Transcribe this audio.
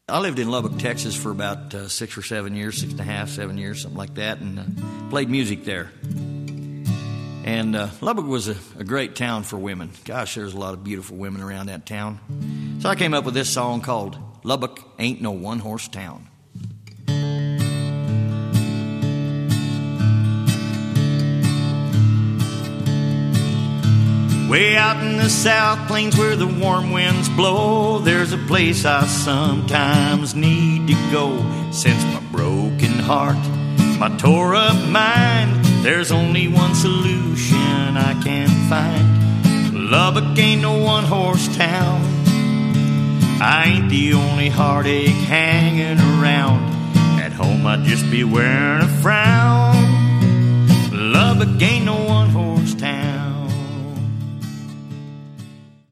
I lived in Lubbock, Texas for about 6 or 7 years, 6.5, 7 years, something like that, and played music there. And Lubbock was a great town for women. Gosh, there's a lot of beautiful women around that town. So I came up with this song called Lubbock Ain't No One-Horse Town. Way out in the South Plains where the warm winds blow, there's a place I sometimes need to go. Since my broken heart, my tore up mind, there's only one solution I can find. Lubbock ain't no one-horse town. I ain't the only heartache hanging around. At home I'd just be wearing a frown. Lubbock ain't no one-horse